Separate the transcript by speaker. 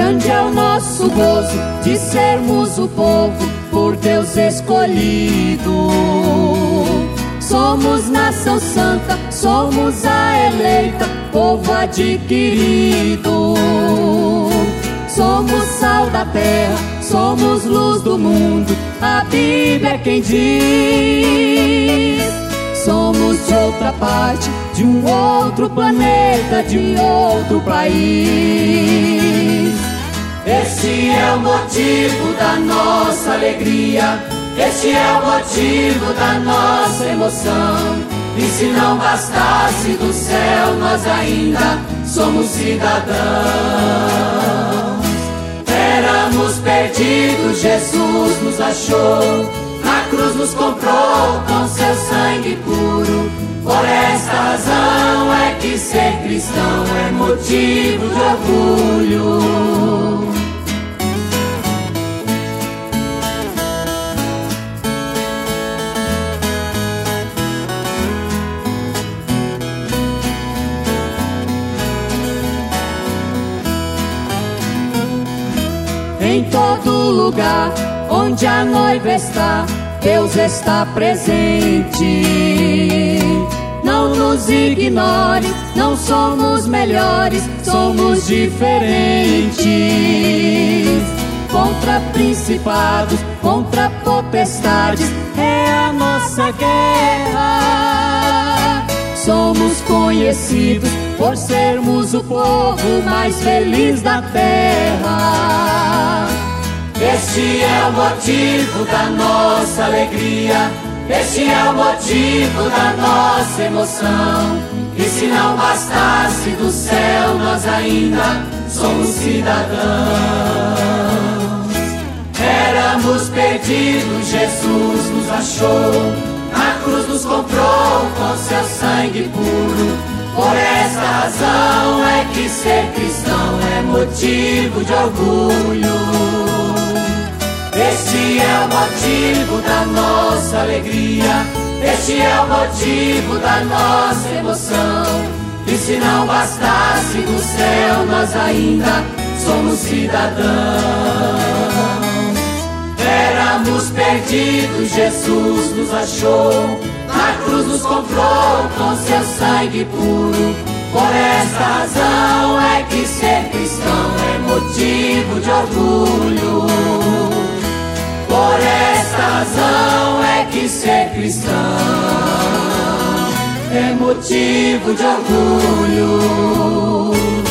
Speaker 1: Grande é o nosso gozo de sermos o povo por Deus escolhido. Somos nação santa, somos a eleita, povo adquirido. Somos sal da terra, somos luz do mundo, a Bíblia é quem diz. Somos de outra parte, de um outro planeta, de outro país. Este é o motivo da nossa alegria, este é o motivo da nossa emoção. E se não bastasse do céu, nós ainda somos cidadãos. Éramos perdidos, Jesus nos achou, na cruz nos comprou com seu sangue puro. Por esta razão é que ser cristão é motivo de orgulho. Em todo lugar onde a noiva está, Deus está presente. Não nos ignore, não somos melhores, somos diferentes. Contra principados, contra potestades, é a nossa guerra. Somos conhecidos por sermos o povo mais feliz da terra. Este é o motivo da nossa alegria, este é o motivo da nossa emoção. E se não bastasse do céu, nós ainda somos cidadãos. Éramos perdidos, Jesus nos achou, na cruz nos comprou com seu sangue puro. Por esta razão é que ser cristão é motivo de orgulho. Este é o motivo da nossa alegria, este é o motivo da nossa emoção. E se não bastasse do céu, nós ainda somos cidadãos. Éramos perdidos, Jesus nos achou, na cruz nos comprou com seu sangue puro. Por esta razão é que ser cristão é motivo de orgulho. Por esta razão é que ser cristão é motivo de orgulho.